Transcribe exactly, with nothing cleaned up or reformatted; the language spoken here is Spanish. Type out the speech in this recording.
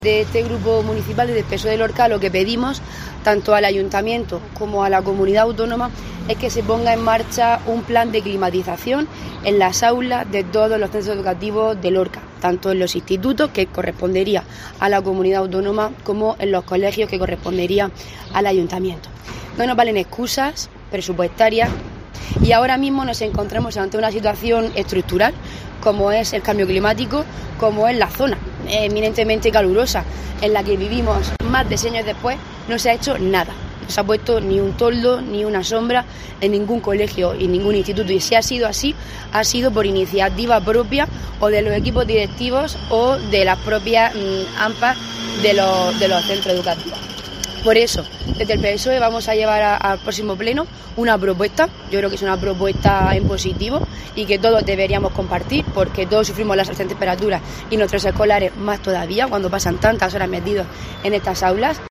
De este grupo municipal de P S O E de Lorca lo que pedimos tanto al ayuntamiento como a la comunidad autónoma es que se ponga en marcha un plan de climatización en las aulas de todos los centros educativos de Lorca, tanto en los institutos, que correspondería a la comunidad autónoma, como en los colegios, que correspondería al ayuntamiento. No nos valen excusas presupuestarias y ahora mismo nos encontramos ante una situación estructural como es el cambio climático, como es la zona eminentemente calurosa en la que vivimos. Más de seis años después no se ha hecho nada, no se ha puesto ni un toldo ni una sombra en ningún colegio y ningún instituto, y si ha sido así ha sido por iniciativa propia o de los equipos directivos o de las propias mmm, A M P A de los, de los centros educativos. Por eso, desde el P S O E vamos a llevar a, al próximo pleno una propuesta. Yo creo que es una propuesta en positivo y que todos deberíamos compartir, porque todos sufrimos las altas temperaturas y nuestros escolares más todavía cuando pasan tantas horas metidos en estas aulas.